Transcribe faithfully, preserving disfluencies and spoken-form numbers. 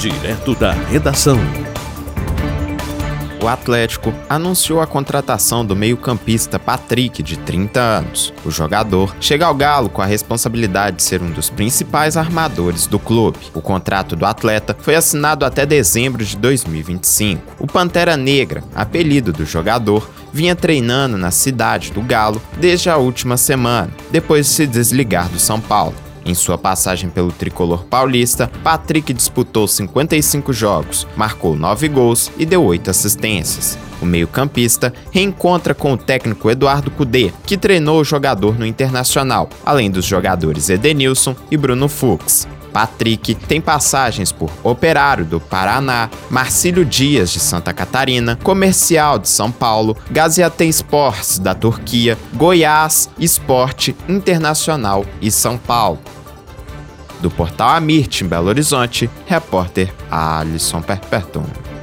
Direto da redação. O Atlético anunciou a contratação do meio-campista Patrick, de trinta anos. O jogador chega ao Galo com a responsabilidade de ser um dos principais armadores do clube. O contrato do atleta foi assinado até dezembro de dois mil e vinte e cinco. O Pantera Negra, apelido do jogador, vinha treinando na cidade do Galo desde a última semana, depois de se desligar do São Paulo. Em sua passagem pelo tricolor paulista, Patrick disputou cinquenta e cinco jogos, marcou nove gols e deu oito assistências. O meio-campista reencontra com o técnico Eduardo Cudê, que treinou o jogador no Internacional, além dos jogadores Edenilson e Bruno Fux. Patrick tem passagens por Operário do Paraná, Marcílio Dias de Santa Catarina, Comercial de São Paulo, Gaziantepsports da Turquia, Goiás, Sport, Internacional e São Paulo. Do portal Amirte, em Belo Horizonte, repórter Alisson Perperton.